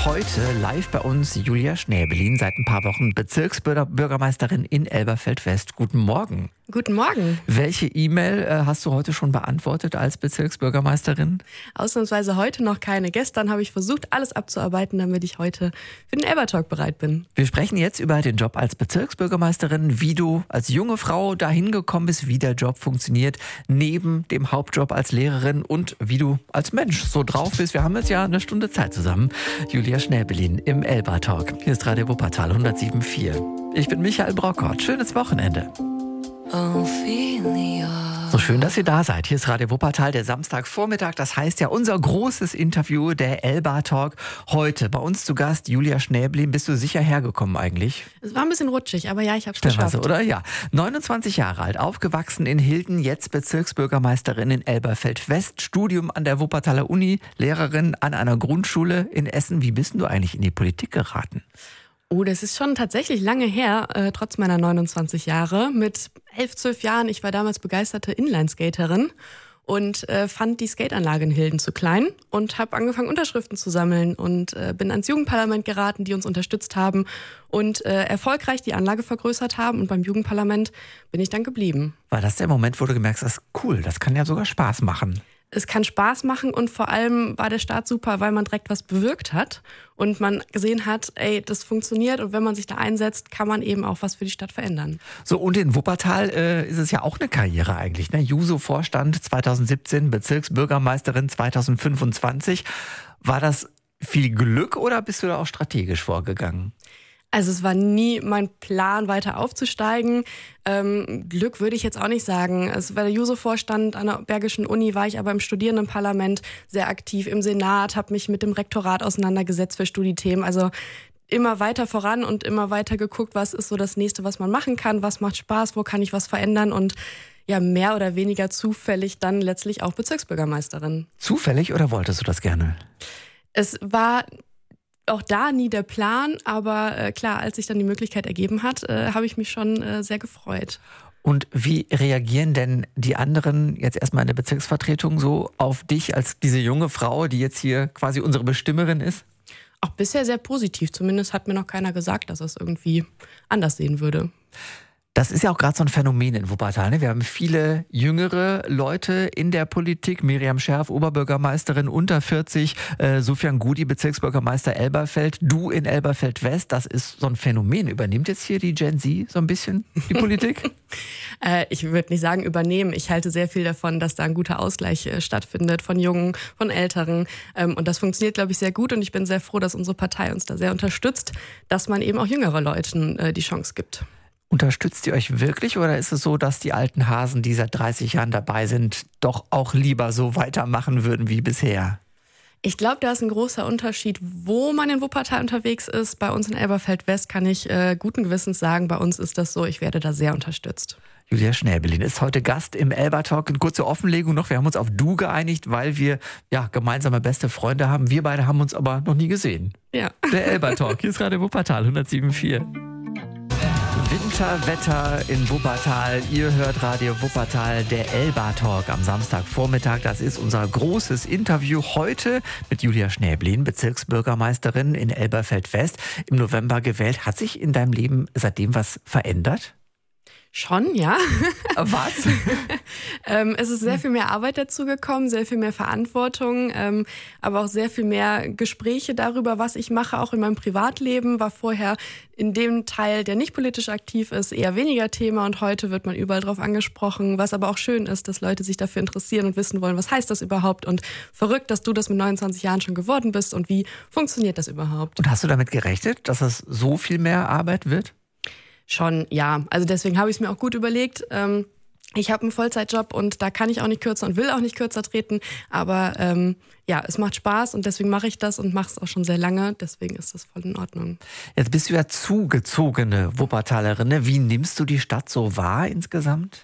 Heute live bei uns Julia Schnäbelin, seit ein paar Wochen Bezirksbürgermeisterin in Elberfeld-West. Guten Morgen. Guten Morgen. Welche E-Mail hast du heute schon beantwortet als Bezirksbürgermeisterin? Ausnahmsweise heute noch keine. Gestern habe ich versucht, alles abzuarbeiten, damit ich heute für den Elbertalk bereit bin. Wir sprechen jetzt über den Job als Bezirksbürgermeisterin, wie du als junge Frau dahin gekommen bist, wie der Job funktioniert, neben dem Hauptjob als Lehrerin und wie du als Mensch so drauf bist. Wir haben jetzt ja eine Stunde Zeit zusammen. Julia Schnäbelin im Elbertalk. Hier ist Radio Wuppertal 107.4. Ich bin Michael Brockert. Schönes Wochenende. So schön, dass ihr da seid. Hier ist Radio Wuppertal, der Samstagvormittag. Das heißt ja unser großes Interview, der Elbertalk. Heute bei uns zu Gast Julia Schnäbelin. Bist du sicher hergekommen eigentlich? Es war ein bisschen rutschig, aber ja, ich habe es geschafft. Oder? Ja. 29 Jahre alt, aufgewachsen in Hilden, jetzt Bezirksbürgermeisterin in Elberfeld-West, Studium an der Wuppertaler Uni, Lehrerin an einer Grundschule in Essen. Wie bist du eigentlich in die Politik geraten? Oh, das ist schon tatsächlich lange her, trotz meiner 29 Jahre. Mit 11, 12 Jahren, ich war damals begeisterte Inlineskaterin und fand die Skateanlage in Hilden zu klein und habe angefangen, Unterschriften zu sammeln und bin ans Jugendparlament geraten, die uns unterstützt haben und erfolgreich die Anlage vergrößert haben. Und beim Jugendparlament bin ich dann geblieben. War das der Moment, wo du gemerkt hast, cool, das kann ja sogar Spaß machen? Es kann Spaß machen und vor allem war der Start super, weil man direkt was bewirkt hat und man gesehen hat, ey, das funktioniert und wenn man sich da einsetzt, kann man eben auch was für die Stadt verändern. So, und in Wuppertal ist es ja auch eine Karriere eigentlich, ne? Juso-Vorstand 2017, Bezirksbürgermeisterin 2025. War das viel Glück oder bist du da auch strategisch vorgegangen? Also es war nie mein Plan, weiter aufzusteigen. Glück würde ich jetzt auch nicht sagen. Es war der Juso-Vorstand an der Bergischen Uni, war ich aber im Studierendenparlament sehr aktiv, im Senat, habe mich mit dem Rektorat auseinandergesetzt für Studiethemen. Also immer weiter voran und immer weiter geguckt, was ist so das Nächste, was man machen kann, was macht Spaß, wo kann ich was verändern und ja, mehr oder weniger zufällig dann letztlich auch Bezirksbürgermeisterin. Zufällig oder wolltest du das gerne? Es war auch da nie der Plan, aber klar, als sich dann die Möglichkeit ergeben hat, habe ich mich schon sehr gefreut. Und wie reagieren denn die anderen jetzt erstmal in der Bezirksvertretung so auf dich als diese junge Frau, die jetzt hier quasi unsere Bestimmerin ist? Auch bisher sehr positiv. Zumindest hat mir noch keiner gesagt, dass er es irgendwie anders sehen würde. Das ist ja auch gerade so ein Phänomen in Wuppertal, ne? Wir haben viele jüngere Leute in der Politik. Miriam Scherf, Oberbürgermeisterin unter 40, Sufjan Gudi, Bezirksbürgermeister Elberfeld, du in Elberfeld-West. Das ist so ein Phänomen. Übernimmt jetzt hier die Gen Z so ein bisschen die Politik? Ich würde nicht sagen übernehmen. Ich halte sehr viel davon, dass da ein guter Ausgleich stattfindet von Jungen, von Älteren. Und das funktioniert, glaube ich, sehr gut. Und ich bin sehr froh, dass unsere Partei uns da sehr unterstützt, dass man eben auch jüngere Leuten die Chance gibt. Unterstützt ihr euch wirklich oder ist es so, dass die alten Hasen, die seit 30 Jahren dabei sind, doch auch lieber so weitermachen würden wie bisher? Ich glaube, da ist ein großer Unterschied, wo man in Wuppertal unterwegs ist. Bei uns in Elberfeld-West kann ich guten Gewissens sagen, bei uns ist das so, ich werde da sehr unterstützt. Julia Schnäbelin ist heute Gast im Elbertalk. Eine kurze Offenlegung noch. Wir haben uns auf Du geeinigt, weil wir ja gemeinsame beste Freunde haben. Wir beide haben uns aber noch nie gesehen. Ja. Der Elbertalk. Hier ist Radio Wuppertal 107.4. Winterwetter in Wuppertal. Ihr hört Radio Wuppertal, der Elbertalk am Samstagvormittag. Das ist unser großes Interview heute mit Julia Schnäbelin, Bezirksbürgermeisterin in Elberfeld-West. Im November gewählt. Hat sich in deinem Leben seitdem was verändert? Schon, ja. Was? Es ist sehr viel mehr Arbeit dazu gekommen, sehr viel mehr Verantwortung, aber auch sehr viel mehr Gespräche darüber, was ich mache, auch in meinem Privatleben. War vorher in dem Teil, der nicht politisch aktiv ist, eher weniger Thema und heute wird man überall drauf angesprochen, was aber auch schön ist, dass Leute sich dafür interessieren und wissen wollen, was heißt das überhaupt und verrückt, dass du das mit 29 Jahren schon geworden bist und wie funktioniert das überhaupt. Und hast du damit gerechnet, dass es so viel mehr Arbeit wird? Schon, ja. Also deswegen habe ich es mir auch gut überlegt. Ich habe einen Vollzeitjob und da kann ich auch nicht kürzer und will auch nicht kürzer treten. Aber ja, es macht Spaß und deswegen mache ich das und mache es auch schon sehr lange. Deswegen ist das voll in Ordnung. Jetzt bist du ja zugezogene Wuppertalerin. Wie nimmst du die Stadt so wahr insgesamt?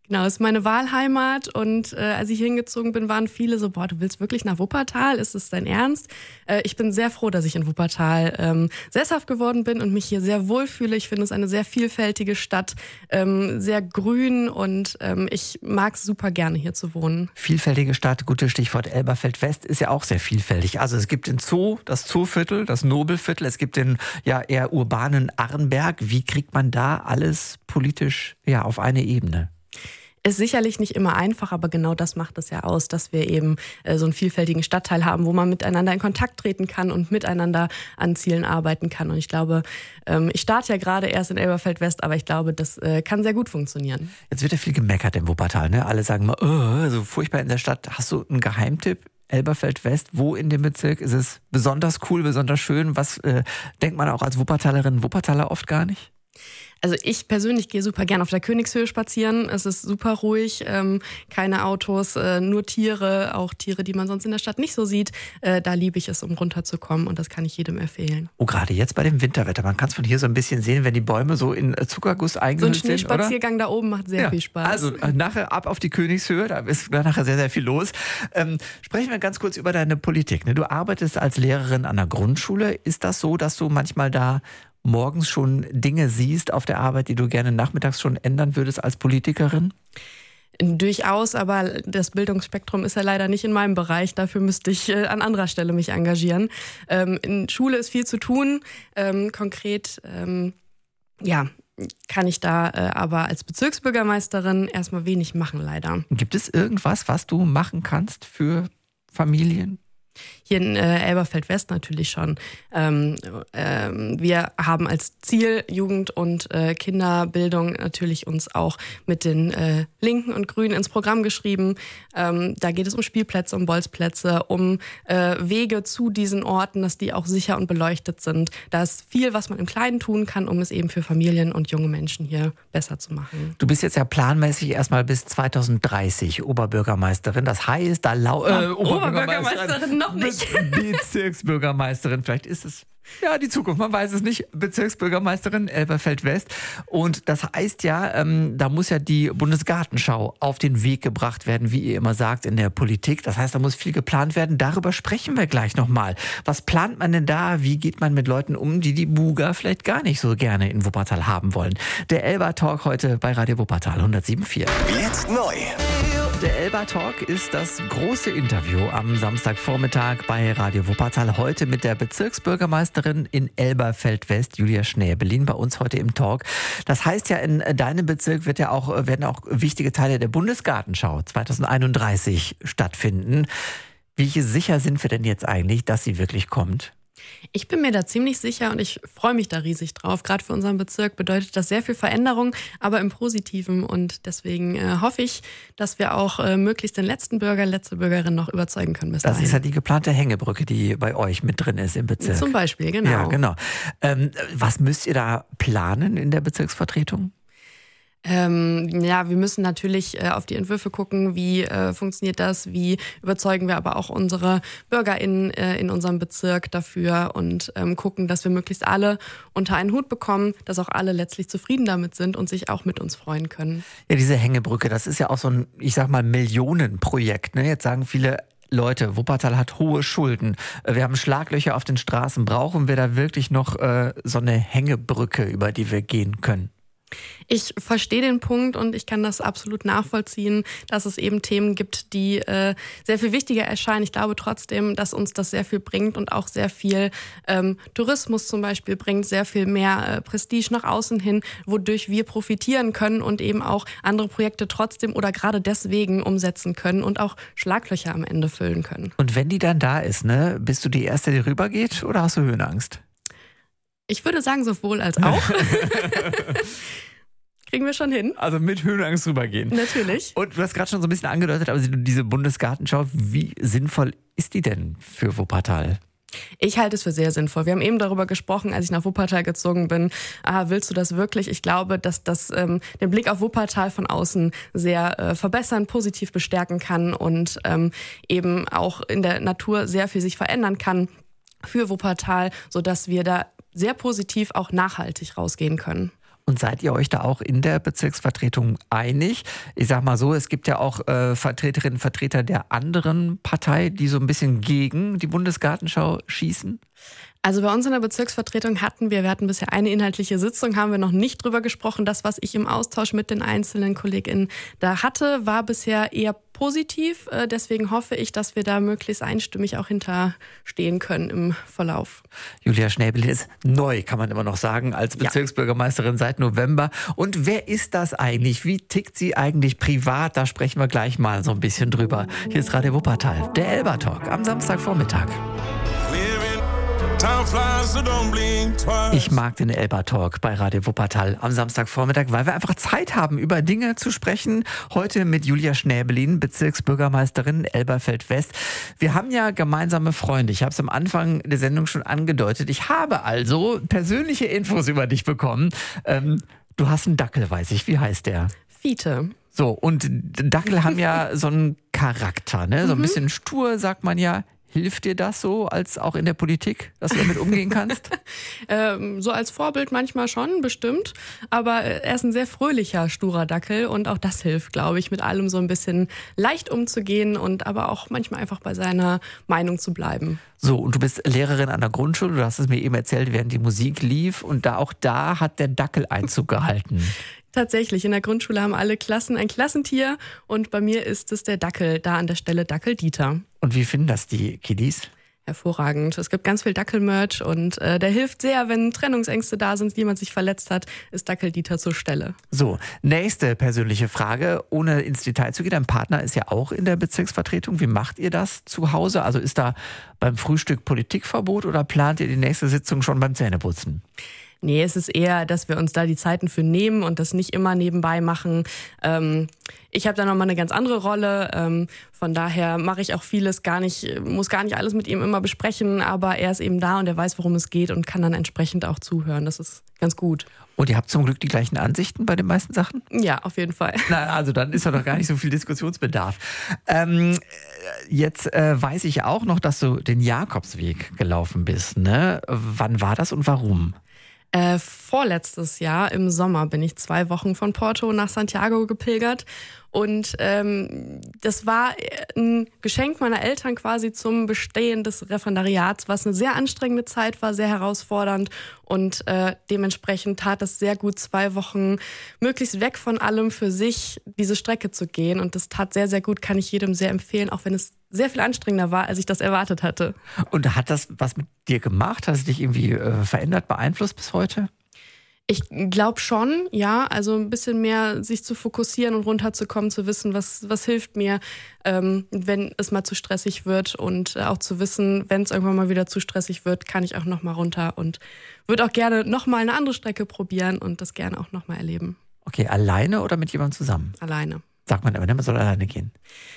Genau, das ist meine Wahlheimat und als ich hier hingezogen bin, waren viele so, boah, du willst wirklich nach Wuppertal? Ist es dein Ernst? Ich bin sehr froh, dass ich in Wuppertal sesshaft geworden bin und mich hier sehr wohlfühle. Ich finde es eine sehr vielfältige Stadt, sehr grün und ich mag es super gerne hier zu wohnen. Vielfältige Stadt, gutes Stichwort. Elberfeld-West ist ja auch sehr vielfältig. Also es gibt den Zoo, das Zooviertel, das Nobelviertel, es gibt den ja eher urbanen Arnberg. Wie kriegt man da alles politisch auf eine Ebene? Ist sicherlich nicht immer einfach, aber genau das macht es ja aus, dass wir eben so einen vielfältigen Stadtteil haben, wo man miteinander in Kontakt treten kann und miteinander an Zielen arbeiten kann. Und ich glaube, ich starte ja gerade erst in Elberfeld-West, aber ich glaube, das kann sehr gut funktionieren. Jetzt wird ja viel gemeckert im Wuppertal, ne? Alle sagen mal, so furchtbar in der Stadt. Hast du einen Geheimtipp? Elberfeld-West, wo in dem Bezirk ist es besonders cool, besonders schön? Was denkt man auch als Wuppertalerin, Wuppertaler oft gar nicht? Also ich persönlich gehe super gern auf der Königshöhe spazieren. Es ist super ruhig, keine Autos, nur Tiere, auch Tiere, die man sonst in der Stadt nicht so sieht. Da liebe ich es, um runterzukommen und das kann ich jedem empfehlen. Oh, gerade jetzt bei dem Winterwetter. Man kann es von hier so ein bisschen sehen, wenn die Bäume so in Zuckerguss eingehüllt sind. So ein Schneespaziergang da oben macht sehr viel Spaß. Also nachher ab auf die Königshöhe, da ist nachher sehr, sehr viel los. Sprechen wir ganz kurz über deine Politik. Ne? Du arbeitest als Lehrerin an der Grundschule. Ist das so, dass du manchmal da morgens schon Dinge siehst auf der Arbeit, die du gerne nachmittags schon ändern würdest als Politikerin? Durchaus, aber das Bildungsspektrum ist ja leider nicht in meinem Bereich. Dafür müsste ich an anderer Stelle mich engagieren. In Schule ist viel zu tun. Konkret, kann ich da aber als Bezirksbürgermeisterin erstmal wenig machen, leider. Gibt es irgendwas, was du machen kannst für Familien? Hier in Elberfeld-West natürlich schon. Wir haben als Ziel Jugend- und Kinderbildung natürlich uns auch mit den Linken und Grünen ins Programm geschrieben. Da geht es um Spielplätze, um Bolzplätze, um Wege zu diesen Orten, dass die auch sicher und beleuchtet sind. Da ist viel, was man im Kleinen tun kann, um es eben für Familien und junge Menschen hier besser zu machen. Du bist jetzt ja planmäßig erstmal bis 2030 Oberbürgermeisterin. Das heißt, Oberbürgermeisterin noch nicht. Bezirksbürgermeisterin, vielleicht ist es die Zukunft, man weiß es nicht. Bezirksbürgermeisterin Elberfeld-West. Und das heißt ja, da muss ja die Bundesgartenschau auf den Weg gebracht werden, wie ihr immer sagt, in der Politik. Das heißt, da muss viel geplant werden. Darüber sprechen wir gleich nochmal. Was plant man denn da? Wie geht man mit Leuten um, die Buga vielleicht gar nicht so gerne in Wuppertal haben wollen? Der Elba Talk heute bei Radio Wuppertal 107.4. Jetzt neu. Der Elba Talk ist das große Interview am Samstagvormittag bei Radio Wuppertal. Heute mit der Bezirksbürgermeisterin in Elberfeld-West, Julia Schnäbelin, bei uns heute im Talk. Das heißt ja, in deinem Bezirk werden auch wichtige Teile der Bundesgartenschau 2031 stattfinden. Wie sicher sind wir denn jetzt eigentlich, dass sie wirklich kommt? Ich bin mir da ziemlich sicher und ich freue mich da riesig drauf. Gerade für unseren Bezirk bedeutet das sehr viel Veränderung, aber im Positiven. Und deswegen hoffe ich, dass wir auch möglichst den letzten Bürger, letzte Bürgerin noch überzeugen können bis dahin. Das ist ja die geplante Hängebrücke, die bei euch mit drin ist im Bezirk. Zum Beispiel, genau. Ja, genau. Was müsst ihr da planen in der Bezirksvertretung? Wir müssen natürlich auf die Entwürfe gucken, wie funktioniert das, wie überzeugen wir aber auch unsere BürgerInnen in unserem Bezirk dafür und gucken, dass wir möglichst alle unter einen Hut bekommen, dass auch alle letztlich zufrieden damit sind und sich auch mit uns freuen können. Ja, diese Hängebrücke, das ist ja auch so ein, ich sag mal, Millionenprojekt, ne? Jetzt sagen viele Leute, Wuppertal hat hohe Schulden. Wir haben Schlaglöcher auf den Straßen. Brauchen wir da wirklich noch so eine Hängebrücke, über die wir gehen können? Ich verstehe den Punkt und ich kann das absolut nachvollziehen, dass es eben Themen gibt, die sehr viel wichtiger erscheinen. Ich glaube trotzdem, dass uns das sehr viel bringt und auch sehr viel Tourismus zum Beispiel bringt, sehr viel mehr Prestige nach außen hin, wodurch wir profitieren können und eben auch andere Projekte trotzdem oder gerade deswegen umsetzen können und auch Schlaglöcher am Ende füllen können. Und wenn die dann da ist, ne, bist du die Erste, die rübergeht oder hast du Höhenangst? Ich würde sagen, sowohl als auch. Kriegen wir schon hin. Also mit Höhenangst rübergehen. Natürlich. Und du hast gerade schon so ein bisschen angedeutet, aber diese Bundesgartenschau, wie sinnvoll ist die denn für Wuppertal? Ich halte es für sehr sinnvoll. Wir haben eben darüber gesprochen, als ich nach Wuppertal gezogen bin. Willst du das wirklich? Ich glaube, dass das den Blick auf Wuppertal von außen sehr verbessern, positiv bestärken kann und eben auch in der Natur sehr viel sich verändern kann für Wuppertal, sodass wir da sehr positiv auch nachhaltig rausgehen können. Und seid ihr euch da auch in der Bezirksvertretung einig? Ich sag mal so, es gibt ja auch Vertreterinnen und Vertreter der anderen Partei, die so ein bisschen gegen die Bundesgartenschau schießen. Also bei uns in der Bezirksvertretung wir hatten bisher eine inhaltliche Sitzung, haben wir noch nicht drüber gesprochen. Das, was ich im Austausch mit den einzelnen KollegInnen da hatte, war bisher eher positiv. Deswegen hoffe ich, dass wir da möglichst einstimmig auch hinterstehen können im Verlauf. Julia Schnäbelin ist neu, kann man immer noch sagen, als Bezirksbürgermeisterin seit November. Und wer ist das eigentlich? Wie tickt sie eigentlich privat? Da sprechen wir gleich mal so ein bisschen drüber. Hier ist Radio Wuppertal, der Elba Talk am Samstagvormittag. Ich mag den Elba Talk bei Radio Wuppertal am Samstagvormittag, weil wir einfach Zeit haben, über Dinge zu sprechen. Heute mit Julia Schnäbelin, Bezirksbürgermeisterin Elberfeld-West. Wir haben ja gemeinsame Freunde. Ich habe es am Anfang der Sendung schon angedeutet. Ich habe also persönliche Infos über dich bekommen. Du hast einen Dackel, weiß ich. Wie heißt der? Fiete. So, und Dackel haben ja so einen Charakter, ne? So ein bisschen stur, sagt man ja. Hilft dir das so, als auch in der Politik, dass du damit umgehen kannst? So als Vorbild manchmal schon, bestimmt. Aber er ist ein sehr fröhlicher, sturer Dackel und auch das hilft, glaube ich, mit allem so ein bisschen leicht umzugehen und aber auch manchmal einfach bei seiner Meinung zu bleiben. So, und du bist Lehrerin an der Grundschule, du hast es mir eben erzählt, während die Musik lief und da hat der Dackel Einzug gehalten. Tatsächlich, in der Grundschule haben alle Klassen ein Klassentier und bei mir ist es der Dackel, da an der Stelle Dackel Dieter. Und wie finden das die Kiddies? Hervorragend. Es gibt ganz viel Dackel-Merch und der hilft sehr, wenn Trennungsängste da sind, jemand sich verletzt hat, ist Dackel Dieter zur Stelle. So, nächste persönliche Frage, ohne ins Detail zu gehen. Dein Partner ist ja auch in der Bezirksvertretung. Wie macht ihr das zu Hause? Also ist da beim Frühstück Politikverbot oder plant ihr die nächste Sitzung schon beim Zähneputzen? Nee, es ist eher, dass wir uns da die Zeiten für nehmen und das nicht immer nebenbei machen. Ich habe da nochmal eine ganz andere Rolle. Von daher mache ich auch vieles muss gar nicht alles mit ihm immer besprechen, aber er ist eben da und er weiß, worum es geht und kann dann entsprechend auch zuhören. Das ist ganz gut. Und ihr habt zum Glück die gleichen Ansichten bei den meisten Sachen? Ja, auf jeden Fall. Na, also dann ist ja doch gar nicht so viel Diskussionsbedarf. Jetzt weiß ich auch noch, dass du den Jakobsweg gelaufen bist, ne? Wann war das und warum? Vorletztes Jahr im Sommer bin ich 2 Wochen von Porto nach Santiago gepilgert und das war ein Geschenk meiner Eltern quasi zum Bestehen des Referendariats, was eine sehr anstrengende Zeit war, sehr herausfordernd und dementsprechend tat es sehr gut, 2 Wochen möglichst weg von allem für sich diese Strecke zu gehen und das tat sehr, sehr gut, kann ich jedem sehr empfehlen, auch wenn es sehr viel anstrengender war, als ich das erwartet hatte. Und hat das was mit dir gemacht? Hat es dich irgendwie verändert, beeinflusst bis heute? Ich glaube schon, ja. Also ein bisschen mehr sich zu fokussieren und runterzukommen, zu wissen, was hilft mir, wenn es mal zu stressig wird und auch zu wissen, wenn es irgendwann mal wieder zu stressig wird, kann ich auch nochmal runter und würde auch gerne nochmal eine andere Strecke probieren und das gerne auch nochmal erleben. Okay, alleine oder mit jemandem zusammen? Alleine. Sagt man aber, man soll alleine gehen.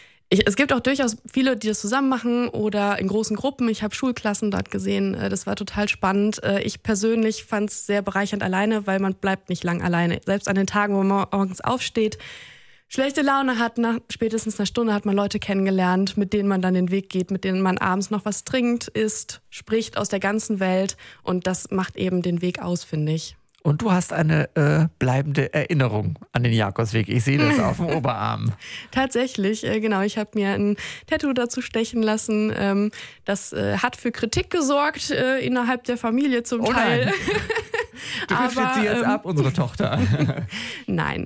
Es gibt auch durchaus viele, die das zusammen machen oder in großen Gruppen. Ich habe Schulklassen dort gesehen. Das war total spannend. Ich persönlich fand es sehr bereichernd alleine, weil man bleibt nicht lang alleine. Selbst an den Tagen, wo man morgens aufsteht, schlechte Laune hat, nach spätestens einer Stunde hat man Leute kennengelernt, mit denen man dann den Weg geht, mit denen man abends noch was trinkt, isst, spricht aus der ganzen Welt. Und das macht eben den Weg aus, finde ich. Und du hast eine bleibende Erinnerung an den Jakobsweg. Ich sehe das auf dem Oberarm. Tatsächlich, genau. Ich habe mir ein Tattoo dazu stechen lassen. Das hat für Kritik gesorgt innerhalb der Familie zum Teil. Nein. Du wirfst sie jetzt ab, unsere Tochter. Nein,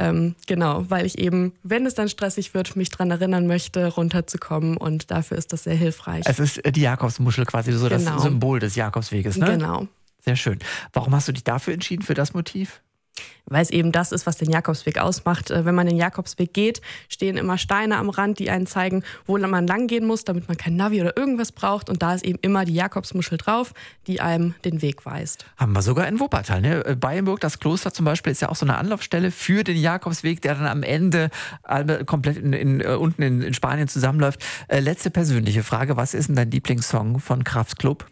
genau, weil ich eben, wenn es dann stressig wird, mich daran erinnern möchte, runterzukommen und dafür ist das sehr hilfreich. Es ist die Jakobsmuschel quasi, so genau. Das Symbol des Jakobsweges, ne? Genau. Sehr schön. Warum hast du dich dafür entschieden, für das Motiv? Weil es eben das ist, was den Jakobsweg ausmacht. Wenn man den Jakobsweg geht, stehen immer Steine am Rand, die einen zeigen, wo man lang gehen muss, damit man kein Navi oder irgendwas braucht. Und da ist eben immer die Jakobsmuschel drauf, die einem den Weg weist. Haben wir sogar in Wuppertal, ne? Beyenburg, das Kloster zum Beispiel, ist ja auch so eine Anlaufstelle für den Jakobsweg, der dann am Ende komplett unten in Spanien zusammenläuft. Letzte persönliche Frage, was ist denn dein Lieblingssong von Kraftklub?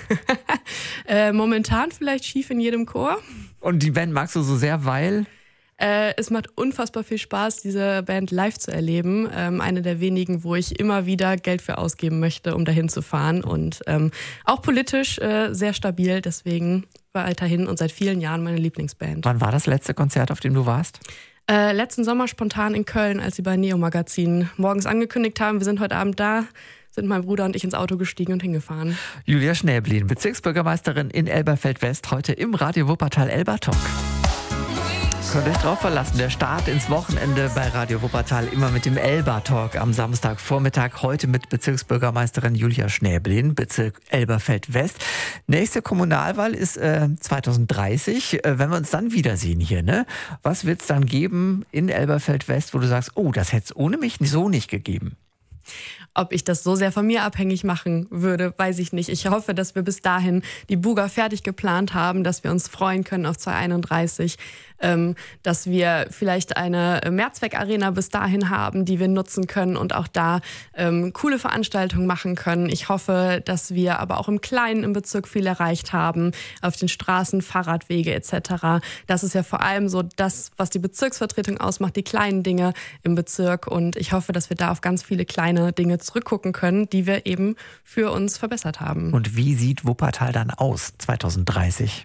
Momentan vielleicht Schief in jedem Chor. Und die Band magst du so sehr, weil? Es macht unfassbar viel Spaß, diese Band live zu erleben. Eine der wenigen, wo ich immer wieder Geld für ausgeben möchte, um dahin zu fahren. Und auch politisch sehr stabil, deswegen weiterhin und seit vielen Jahren meine Lieblingsband. Wann war das letzte Konzert, auf dem du warst? Letzten Sommer spontan in Köln, als sie bei Neo Magazin morgens angekündigt haben, wir sind heute Abend da, sind mein Bruder und ich ins Auto gestiegen und hingefahren. Julia Schnäblin, Bezirksbürgermeisterin in Elberfeld-West, heute im Radio Wuppertal Elbertalk. Könnt euch drauf verlassen, der Start ins Wochenende bei Radio Wuppertal immer mit dem Elbertalk am Samstagvormittag. Heute mit Bezirksbürgermeisterin Julia Schnäblin, Bezirk Elberfeld-West. Nächste Kommunalwahl ist 2030. Wenn wir uns dann wiedersehen hier, ne? Was wird es dann geben in Elberfeld-West, wo du sagst, oh, das hätte es ohne mich so nicht gegeben? Ob ich das so sehr von mir abhängig machen würde, weiß ich nicht. Ich hoffe, dass wir bis dahin die Buga fertig geplant haben, dass wir uns freuen können auf 2031, dass wir vielleicht eine Mehrzweckarena bis dahin haben, die wir nutzen können und auch da coole Veranstaltungen machen können. Ich hoffe, dass wir aber auch im Kleinen im Bezirk viel erreicht haben, auf den Straßen, Fahrradwege etc. Das ist ja vor allem so das, was die Bezirksvertretung ausmacht, die kleinen Dinge im Bezirk. Und ich hoffe, dass wir da auf ganz viele kleine Dinge zurückgucken können, die wir eben für uns verbessert haben. Und wie sieht Wuppertal dann aus 2030?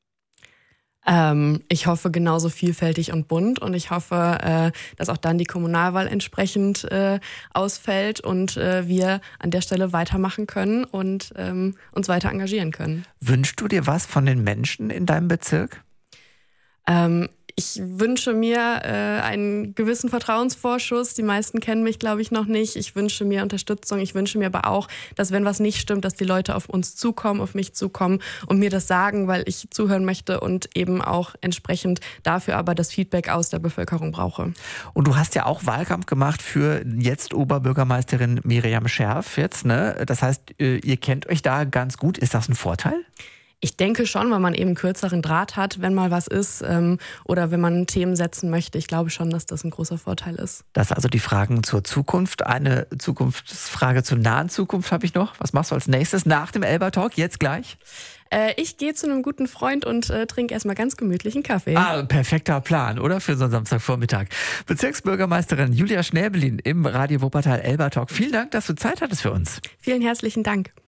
Ich hoffe genauso vielfältig und bunt und ich hoffe, dass auch dann die Kommunalwahl entsprechend ausfällt und wir an der Stelle weitermachen können und uns weiter engagieren können. Wünschst du dir was von den Menschen in deinem Bezirk? Ich wünsche mir einen gewissen Vertrauensvorschuss. Die meisten kennen mich, glaube ich, noch nicht. Ich wünsche mir Unterstützung. Ich wünsche mir aber auch, dass wenn was nicht stimmt, dass die Leute auf uns zukommen, auf mich zukommen und mir das sagen, weil ich zuhören möchte und eben auch entsprechend dafür aber das Feedback aus der Bevölkerung brauche. Und du hast ja auch Wahlkampf gemacht für jetzt Oberbürgermeisterin Miriam Scherf jetzt, ne? Das heißt, ihr kennt euch da ganz gut. Ist das ein Vorteil? Ich denke schon, weil man eben kürzeren Draht hat, wenn mal was ist oder wenn man Themen setzen möchte. Ich glaube schon, dass das ein großer Vorteil ist. Das also die Fragen zur Zukunft. Eine Zukunftsfrage zur nahen Zukunft habe ich noch. Was machst du als nächstes nach dem Elbertalk? Jetzt gleich? Ich gehe zu einem guten Freund und trinke erstmal ganz gemütlichen Kaffee. Perfekter Plan, oder? Für so einen Samstagvormittag. Bezirksbürgermeisterin Julia Schnäblin im Radio Wuppertal Elbertalk. Vielen Dank, dass du Zeit hattest für uns. Vielen herzlichen Dank.